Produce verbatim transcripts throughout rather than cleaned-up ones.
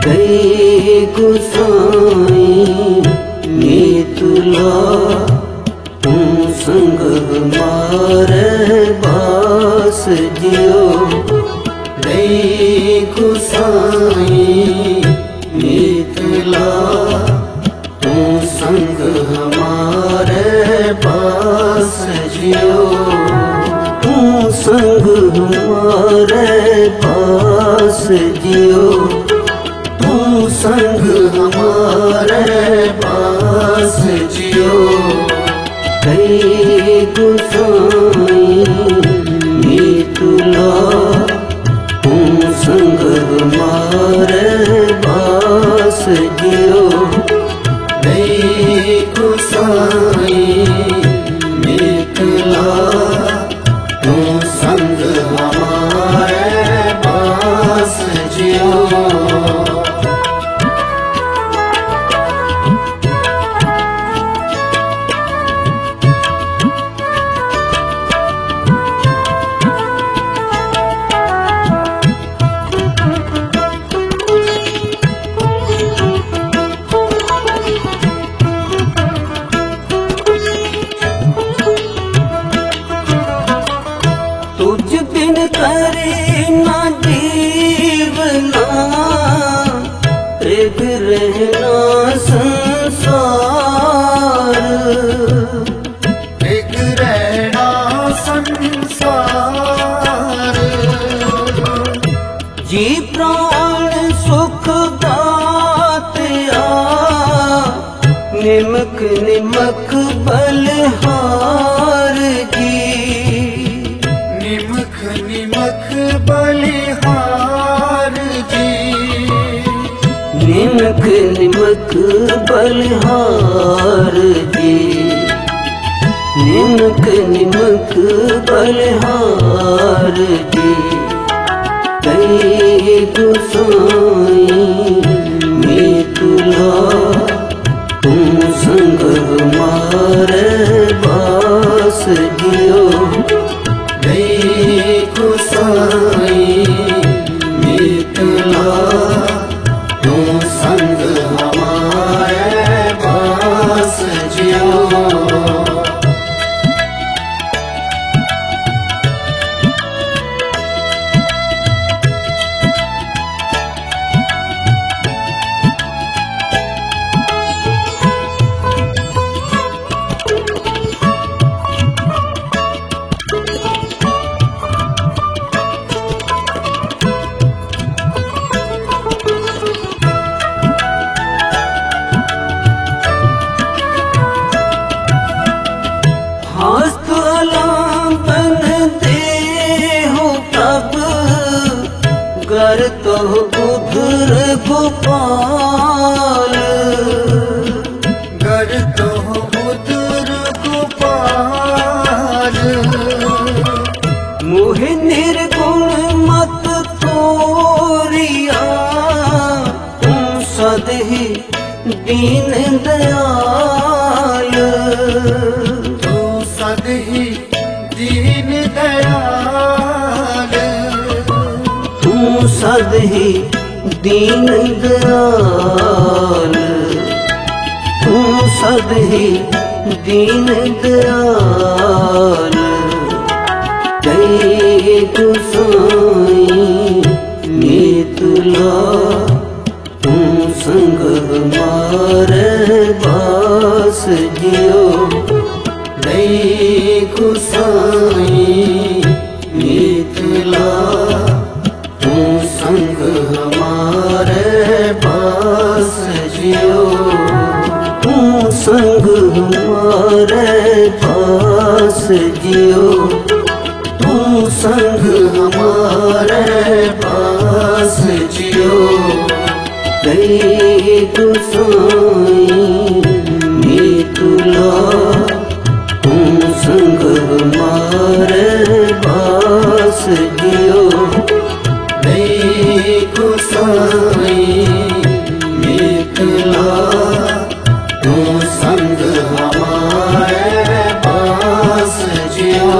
गई गुसाई मीतुला तू संग हमारे बास जियो। गई गुसाई मीतुला तू संग हमारे पास जियो। तू संग हमारे पास जियो। तू संग हमारे पास जियो। गई गुसाई मीतुला तू संग हमारे पास जियो। गई गुसाई मीतुला तू संग हमारे पास जियो। तुझ बिन करे ना जीवना एक रहना संसार। एक रहना संसार। जी प्राण सुख दातिया निमक निमक बलिहार जी। निमक निमक बलिहार जी। निमक निमक बलिहार जी। निमक निमक बलिहार जी। गई गुसाई मीतुला तू संग हमारे पास जियो। गई गुसाई मीतुला तू संग हमारे पास जियो। गर तो उधर गोपाल। गर तो उधर गोपाल। मोहे निर्गुण मत तोरिया तू सद ही दीन दयाल। तू सद ही दीन दयाल। तू सद ही दीन दयाल। तू सद ही दीन दयाल। गई गुसाई मीतुला तू संग हमारे पास जियो। गई गुसाई मीतुला तू संग हमारे पास जियो। तू संग हमारे पास जियो। तू संग हमारे पास जियो। गई गुसाई मीतुला तू संग हमारे पास जियो। गई गुसाई मीतुला तू संग हमारे पास जियो।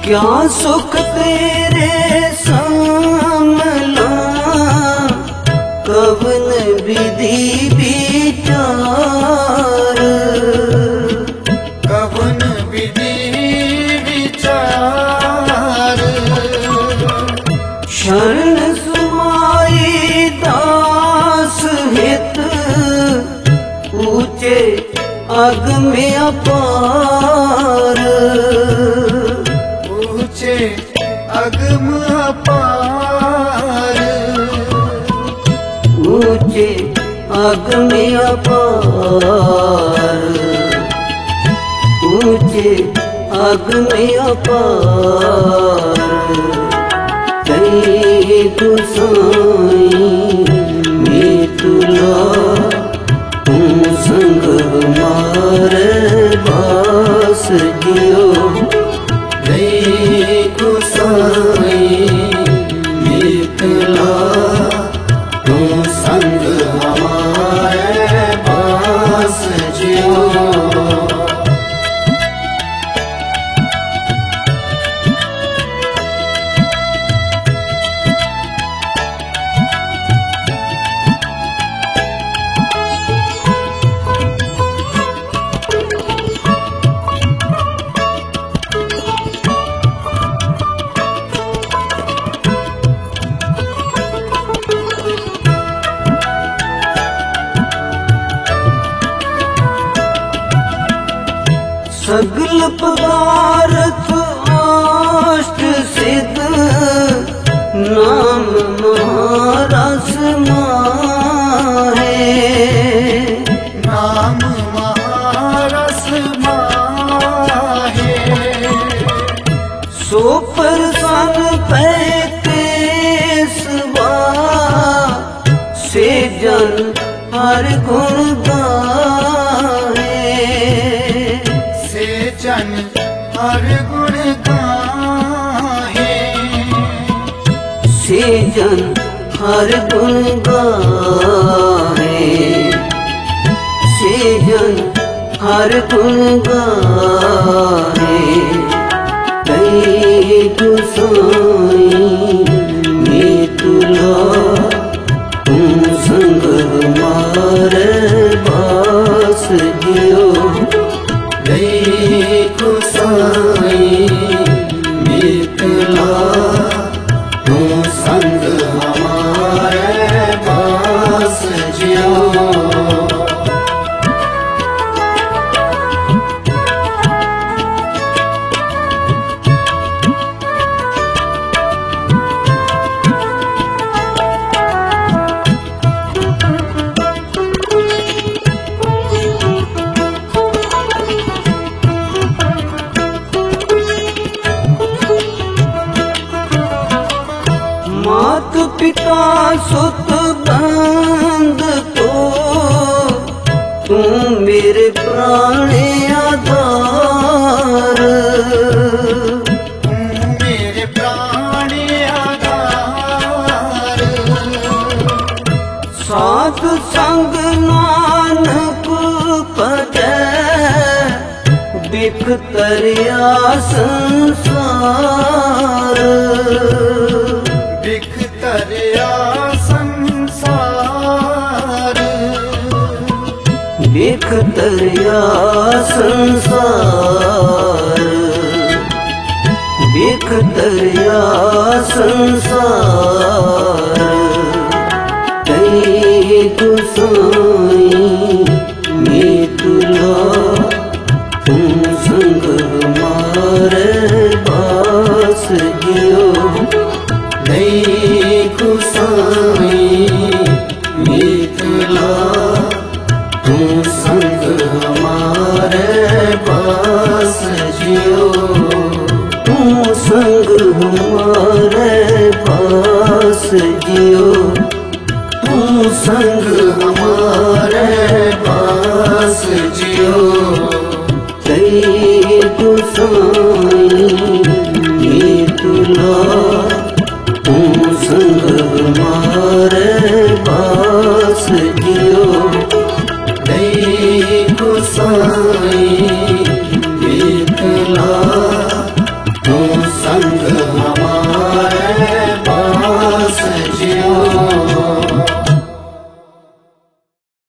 क्या सुख तेरे सामला कवन विधि विचार कवन विधि विचार शरण सुमाई दास हित ऊंचे अगम अपार ऊंचे अगम अपार ऊंचे अगम अपार ऊंचे अगम अपार जय गुसाई मैं तुला तू संग हमारे बास जियो जय गुसाई मैं तुला तू संग हमारे बास जियो। सगल पदार्थ अष्ट सिद्ध नाम महारस माहे नाम महारस माहे सो प्रसन्न पैते सवा से जन हर गुण गाहे जन हर गुण गाहे से जन हर गुण गाहे से जन हर गुण गाहे जय गुसाई मैं तुला तू संग हमारे बास जियो जय गुसाई मैं तुला तू संग हमारे पास जियो। मात पिता सुत बंद तो तू मेरे प्राण आधार तू मेरे प्राण आधार साध संग नानक पदे बिख तरिया संसार बिख तरिया संसार बिख तरिया संसार बिख तरिया संसार जय गुसाई